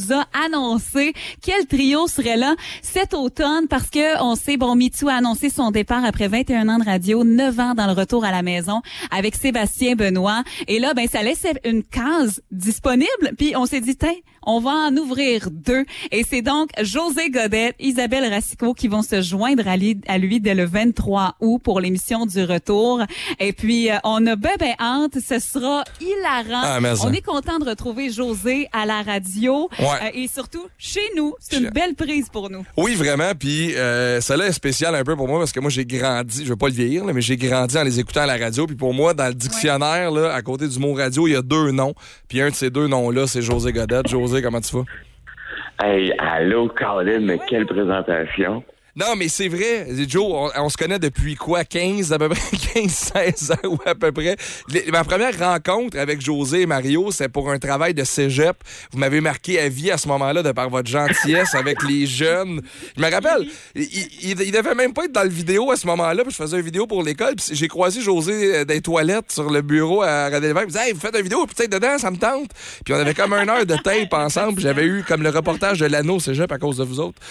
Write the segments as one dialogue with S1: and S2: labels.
S1: a annoncé quel trio serait là cet automne parce que on sait, MeToo a annoncé son départ après 21 ans de radio, 9 ans dans le retour à la maison avec Sébastien Benoît. Et là, ça laisse une case disponible. Puis on s'est dit, on va en ouvrir 2. Et c'est donc José Godette, Isabelle Racicot qui vont se joindre à lui dès le 23 août pour l'émission du retour. Et puis, on a hâte. Ce sera hilarant. On est content de retrouver José à la radio.
S2: Ouais.
S1: Et surtout, chez nous. C'est une belle prise pour nous.
S2: Oui, vraiment. Puis, ça là est spécial un peu pour moi parce que moi, j'ai grandi, je veux pas le vieillir, là, mais j'ai grandi en les écoutant à la radio. Puis pour moi, dans le dictionnaire, là, à côté du mot radio, il y a 2 noms. Puis un de ces 2 noms-là, c'est José Godette. José, comment tu vas?
S3: Hey, allô, Colin, mais quelle présentation!
S2: Non, mais c'est vrai. Joe, on se connaît depuis quoi? 15, à peu près 15-16 ans ou à peu près. Ma première rencontre avec José et Mario, c'est pour un travail de cégep. Vous m'avez marqué à vie à ce moment-là de par votre gentillesse avec les jeunes. Je me rappelle, il devait même pas être dans le vidéo à ce moment-là. Puis je faisais une vidéo pour l'école. Puis j'ai croisé José des toilettes sur le bureau à Radio-Lévesque. Il me disait, hey, vous faites une vidéo, peut-être dedans, ça me tente. Puis on avait comme 1 heure de tape ensemble. Puis j'avais eu comme le reportage de l'anneau cégep à cause de vous autres.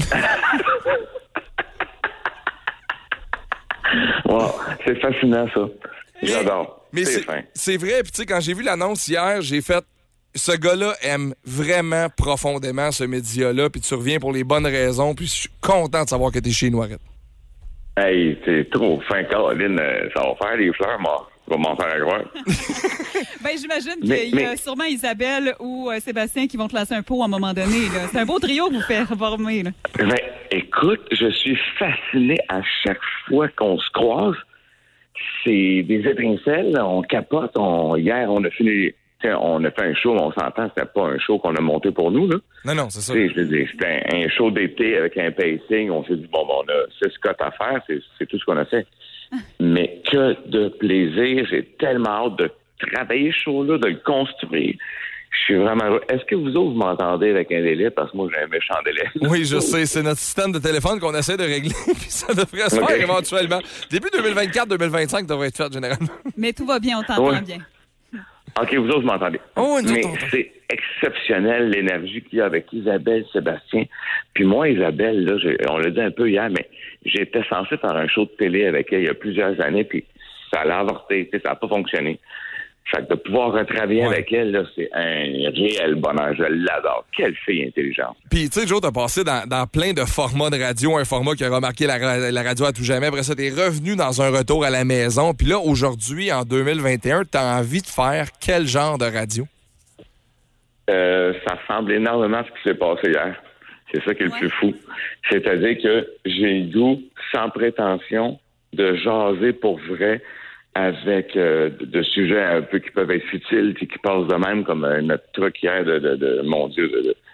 S3: Wow, c'est fascinant, ça. J'adore.
S2: Mais c'est vrai. Puis tu sais, quand j'ai vu l'annonce hier, j'ai fait... Ce gars-là aime vraiment profondément ce média-là, puis tu reviens pour les bonnes raisons, puis je suis content de savoir que t'es chez Noiret.
S3: Hey, t'es trop fin, Caroline. Ça va faire des fleurs, moi. Tu vas m'en faire à croire.
S1: J'imagine qu'il y a sûrement Isabelle ou Sébastien qui vont te lancer un pot à un moment donné. Là. C'est un beau trio que vous faites former. Là.
S3: Écoute, je suis fasciné à chaque fois qu'on se croise. C'est des étincelles, on capote. Hier, on a fini... on a fait un show, on s'entend, c'était pas un show qu'on a monté pour nous, là.
S2: Non, c'est ça.
S3: C'était un show d'été avec un pacing. On s'est dit, on a 6 cotes à faire, c'est tout ce qu'on a fait. Mais que de plaisir. J'ai tellement hâte de travailler ce show-là, de le construire. Je suis vraiment heureux. Est-ce que vous autres, vous m'entendez avec un délai? Parce que moi, j'ai un méchant délai.
S2: Oui, je sais. C'est notre système de téléphone qu'on essaie de régler. Puis ça devrait se faire éventuellement. Début 2024-2025 devrait être fait, généralement.
S1: Mais tout va bien, on t'entend bien.
S3: OK, vous autres, vous m'entendez. Mais c'est exceptionnel, l'énergie qu'il y a avec Isabelle, Sébastien. Puis moi, Isabelle, là, on l'a dit un peu hier, mais j'étais censé faire un show de télé avec elle il y a plusieurs années, puis ça a avorté, ça n'a pas fonctionné. Fait que de pouvoir retravailler avec elle, là, c'est un réel bonheur. Je l'adore. Quelle fille intelligente.
S2: Puis, tu sais, Joe, t'as passé dans plein de formats de radio, un format qui a remarqué la radio à tout jamais. Après ça, t'es revenu dans un retour à la maison. Puis là, aujourd'hui, en 2021, t'as envie de faire quel genre de radio?
S3: Ça ressemble énormément à ce qui s'est passé hier. C'est ça qui est le plus fou. C'est-à-dire que j'ai le goût, sans prétention, de jaser pour vrai avec de sujets un peu qui peuvent être futiles et qui passent de même, comme notre truc hier mon Dieu,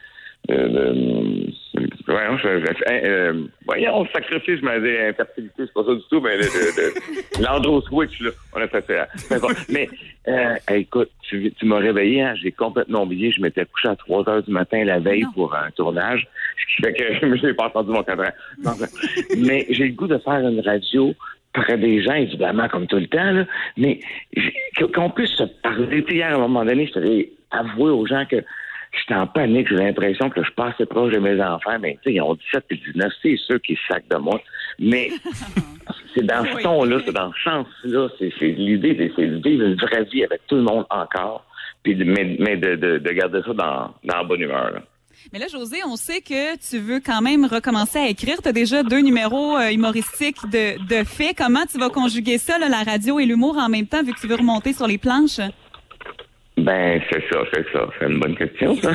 S3: voyons, sacrifice, je m'avais dit infertilité, c'est pas ça du tout, mais l'Andro Switch, là, on a fait ça. Mais, écoute, tu m'as réveillé, hein, j'ai complètement oublié, je m'étais couché à 3 heures du matin la veille pour un tournage, ce qui fait que je n'ai pas entendu mon cadran. Mais j'ai le goût de faire une radio près des gens, évidemment, comme tout le temps, là, mais qu'on puisse se parler. Hier, à un moment donné, je t'avais avoué aux gens que j'étais en panique, j'ai l'impression que je suis pas assez proche de mes enfants, mais tu sais, ils ont 17 et 19, c'est ceux qui sacent de moi. Mais c'est dans ce ton-là, c'est dans ce sens-là, c'est l'idée, c'est de vivre une vraie vie avec tout le monde encore, puis mais de garder ça dans la bonne humeur, là.
S1: Mais là, José, on sait que tu veux quand même recommencer à écrire. Tu as déjà 2 numéros humoristiques de fait. Comment tu vas conjuguer ça, là, la radio et l'humour en même temps, vu que tu veux remonter sur les planches?
S3: Ben, c'est ça. C'est une bonne question, ça.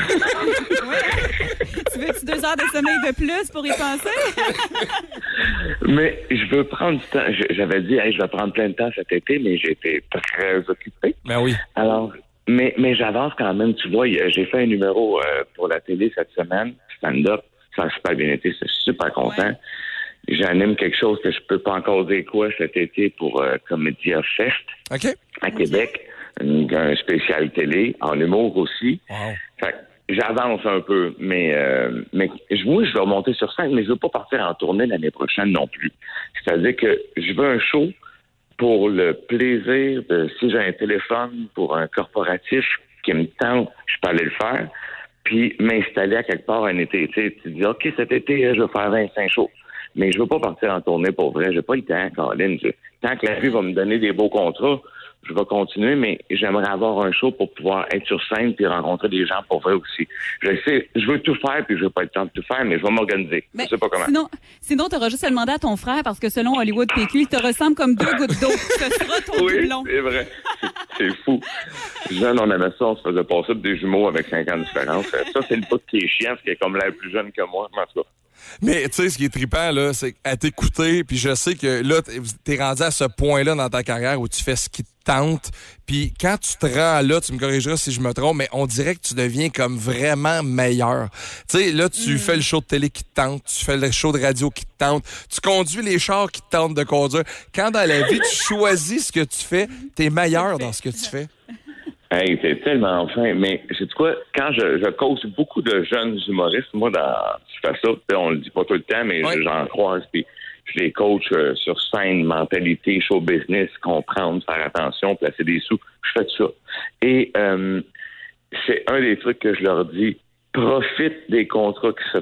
S1: Tu veux-tu 2 heures de sommeil de plus pour y penser?
S3: Mais je veux prendre du temps. J'avais dit, je vais prendre plein de temps cet été, mais j'ai été très occupé.
S2: Ben oui.
S3: Alors... Mais j'avance quand même. Tu vois, j'ai fait un numéro pour la télé cette semaine, stand-up. Ça a super bien été. Je suis super content. Ouais. J'anime quelque chose que je peux pas encore dire quoi cet été pour Comédia Fest à Québec. Un spécial télé, en humour aussi.
S2: Wow.
S3: Fait que j'avance un peu, mais moi, je vais remonter sur scène, mais je veux pas partir en tournée l'année prochaine non plus. C'est-à-dire que je veux un show pour le plaisir de, si j'ai un téléphone pour un corporatif qui me tente, je peux aller le faire. puis m'installer à quelque part un été. Tu sais, tu dis, OK, cet été, je vais faire 25 shows. Mais je veux pas partir en tournée pour vrai. J'ai pas le temps, Colin. Tant que la vie va me donner des beaux contrats, je vais continuer, mais j'aimerais avoir un show pour pouvoir être sur scène puis rencontrer des gens pour vrai aussi. Je sais, je veux tout faire puis je veux pas le temps de tout faire, mais je vais m'organiser.
S1: Ben,
S3: je sais pas comment.
S1: Sinon, t'auras juste à demander à ton frère parce que selon Hollywood PQ, il te ressemble comme 2 gouttes d'eau. Ce sera ton doublon.
S3: Oui, c'est vrai. C'est fou. Jeune, on aimait ça, on se faisait passer pour des jumeaux avec 5 ans de différence. Ça, c'est le bout qui est chiant, parce qu'elle est comme l'air plus jeune que moi, en tout cas.
S2: Mais tu sais, ce qui est trippant, là, c'est à t'écouter, puis je sais que là, t'es rendu à ce point-là dans ta carrière où tu fais ce qui te tente, puis quand tu te rends là, tu me corrigeras si je me trompe, mais on dirait que tu deviens comme vraiment meilleur. Tu sais, là, tu fais le show de télé qui te tente, tu fais le show de radio qui te tente, tu conduis les chars qui te tentent de conduire. Quand dans la vie, tu choisis ce que tu fais, t'es meilleur dans ce que tu fais.
S3: Hey, t'es tellement fin. Mais sais-tu quoi? Quand je coach beaucoup de jeunes humoristes, moi, je fais ça, on le dit pas tout le temps, mais j'en croise, puis je les coach sur scène, mentalité, show business, comprendre, faire attention, placer des sous. Je fais tout ça. Et c'est un des trucs que je leur dis. Profite des contrats que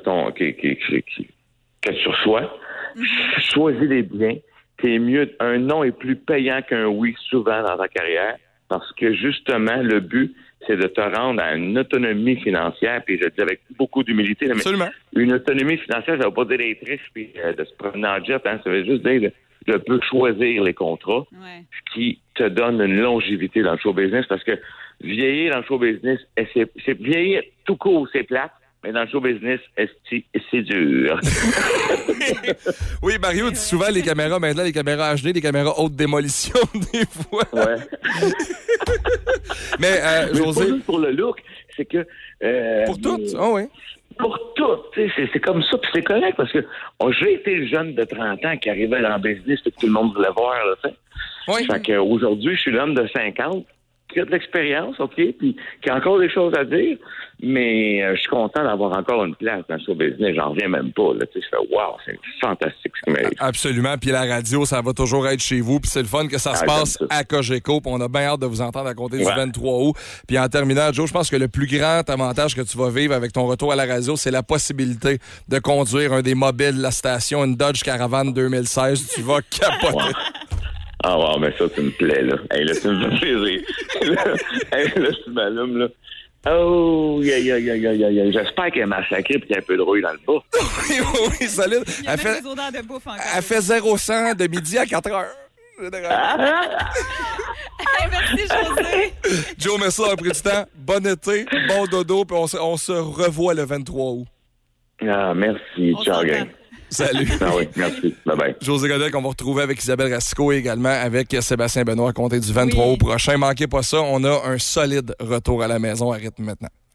S3: tu reçois. Choisis-les bien. T'es mieux. Un non est plus payant qu'un oui souvent dans ta carrière. Parce que, justement, le but, c'est de te rendre à une autonomie financière, puis je le dis avec beaucoup d'humilité, mais
S2: absolument.
S3: Une autonomie financière, ça ne veut pas dire d'être riche puis de se promener en jet, hein, ça veut juste dire de peux choisir les contrats, ce qui te donne une longévité dans le show business, parce que vieillir dans le show business, c'est vieillir tout court, c'est plate. Mais dans le show business, c'est dur.
S2: Oui, Mario dit souvent les caméras, maintenant, les caméras HD, les caméras haute démolition, des fois.
S3: Ouais.
S2: Mais, José.
S3: Pas juste pour le look, c'est que.
S2: Pour tout? Oh, oui.
S3: Pour tout. C'est comme ça, puis c'est correct, parce que j'ai été le jeune de 30 ans qui arrivait dans le business, que tout le monde voulait voir, là, tu sais.
S2: Oui.
S3: Fait qu'aujourd'hui, je suis l'homme de 50. Qui a de l'expérience, OK, puis qui a encore des choses à dire, mais je suis content d'avoir encore une place dans le show business. J'en reviens même pas, là. Tu sais, je fais wow, c'est fantastique ce qui m'arrive.
S2: Absolument, puis la radio, ça va toujours être chez vous, puis c'est le fun que ça se passe à Cogeco, puis on a bien hâte de vous entendre à compter du 23 août. Puis en terminant, Joe, je pense que le plus grand avantage que tu vas vivre avec ton retour à la radio, c'est la possibilité de conduire un des mobiles de la station, une Dodge Caravan 2016. Tu vas capoter.
S3: Wow. Ah, wow, mais ça, tu me plais, là. Hey, là, tu me fais plaisir. Là, tu m'allumes, là. Oh, j'espère qu'elle est massacrée et qu'il y a un peu de rouille dans le bas.
S2: oui, solide.
S1: Il y a des odeurs de bouffe encore.
S2: Elle fait 0-100 de midi à 4 heures.
S1: Hey, merci, José.
S2: Joe, merci d'avoir pris du temps. Bon été, bon dodo, puis on se revoit le 23 août.
S3: Ah, merci. Ciao, gang.
S2: Salut.
S3: Ah oui, merci. Bye-bye.
S2: José Godet, qu'on va retrouver avec Isabelle Racicot et également avec Sébastien Benoît à compter du 23 août prochain. Manquez pas ça, on a un solide retour à la maison à rythme maintenant.